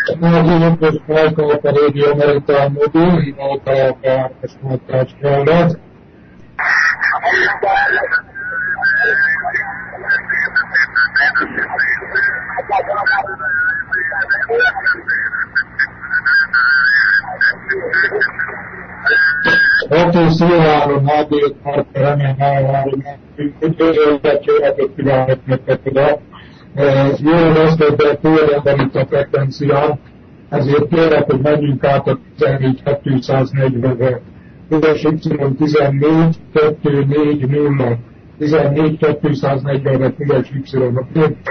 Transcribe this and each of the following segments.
Nagyon közben a régió Amerikán mobil, híválták a árkasmátáskrállat. Otto Szilváron HD Parker M3-3, üdvözöltetőeket kívánok nektek oda. Jól osztott túlrenben itt a frekvencián, ezért kérlek, hogy menjünk át a 14240-re. Üres Y 14 240. 14 240-re Üres Y-nak.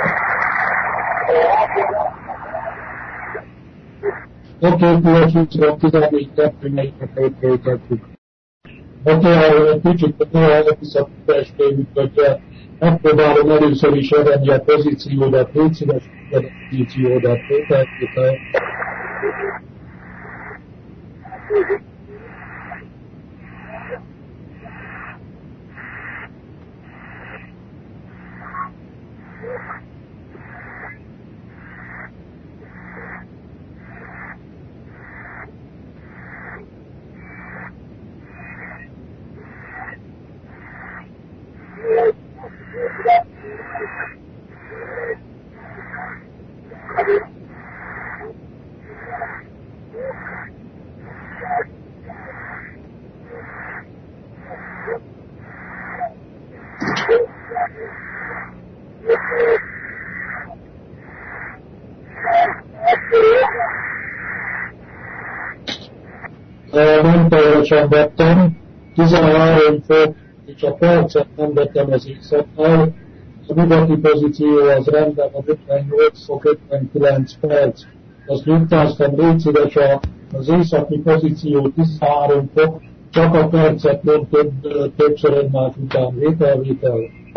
Oké, Üres Y 14 240-re folytatjuk. Oké, egy kicsit visszatestőjük, hogy megpróbálom először is elvenni a pozíciódat, légy szíves, a pozíciódat, feltétel. Nem teljesen vettem, 13 fok, és a percet nem vettem az éjszaknál. A nyugati pozíció az rendben van 58 fok, 59 perc. Azt nyugtáztam, légy szíves, az északi pozíció 13 fok, csak a percet nem többször egymás után. Vétel.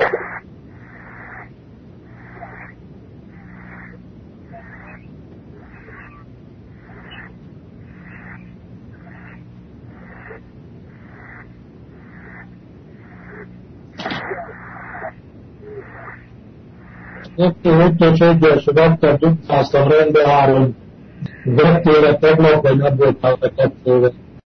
Ötös egyes, vettem, nyugtáztam, rendben 3. Vettél a tegnap, vagy nem voltál bekapcsolva?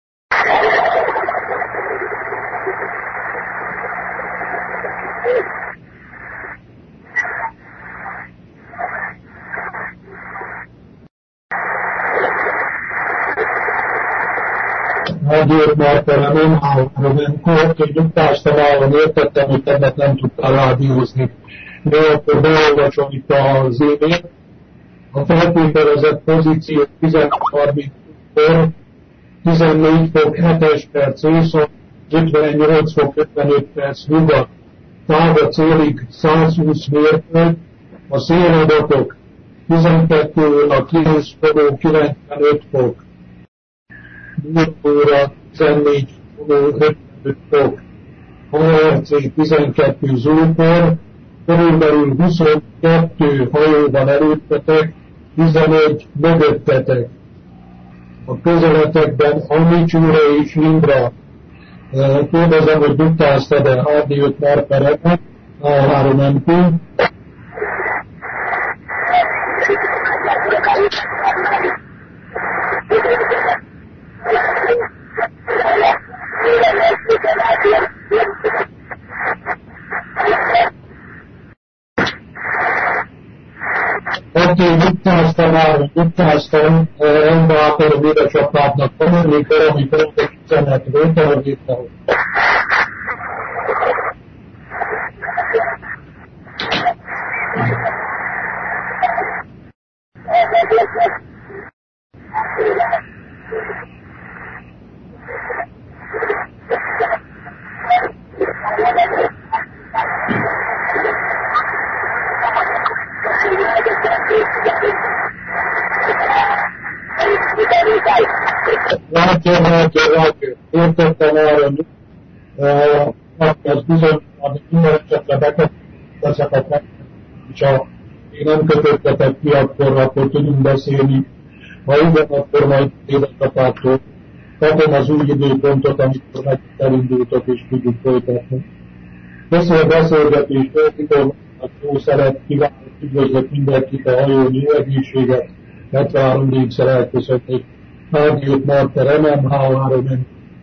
Nagyért markere nem állom, hogy nyugtáztam állom, értettem, hogy tegnap nem tudtál rádiózni. De akkor beolvasom itt az e-mailt. A feltételezett pozíció 16:30-kor, 14 fok 7 perc észak, 58 fok 55 perc nyugat. Táv a célig 120 mérföld, a széladatok 12 óra 9 fok 95 fok. 4 óra 14 fok 55 fok. HRC 12 zókor, körülbelül 22 hajóban előttetek, 11 mögöttetek. A közeletekben Amicsúra és Indra. Kérdezem, hogy nyugtáztad-e HD5 markereket, A3MP. Oké, nyugtáztam, rendben akarom édesapádnak tanulni, valami fontos üzenet, vétel. Látja, értettem arra, az bizony, amit minden esetre bekapcsoltak meg, és ha én nem kötöttetek ki, akkor tudunk beszélni. Ha igen, akkor majd édesapától kapom az új időpontot, amikor meg elindultok, és tudjuk folytatni. Beszélgetés, főtikom, a jó szeret, kívánok, üdvözlök mindenkit, a hajón, jó egészséget, 73 dígszer elköszönték. Rádiót Marter MMH3-en.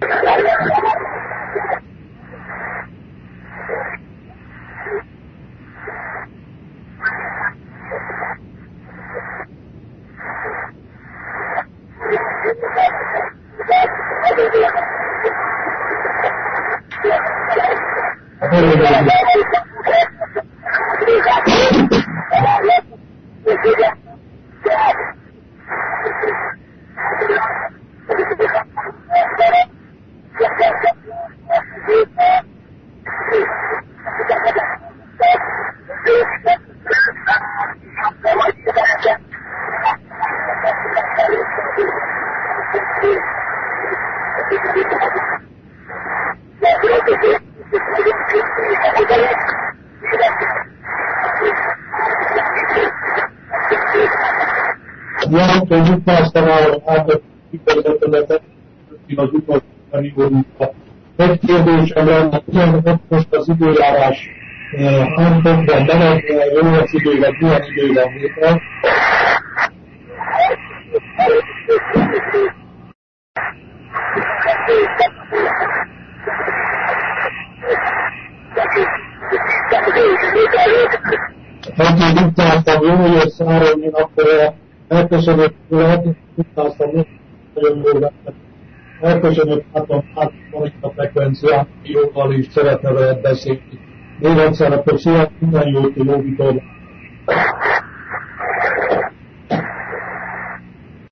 János, hogy utaztanál át a kifejezetedet, az utaztani úrunkat. Egy kérdésem lenne, ugyanott most az időjárás Hamburgban menekre, jó az időben, milyen időben létre? Egy utaztam, jó, hogy összeállom, én akkor elköszönök, utaztam, nagyon jól vettem. Elköszönök, látom, hogy a frekvenciát, jóval is szeretne veled beszélni. Még egyszer, akkor szia, minden jót, jó vitorlát.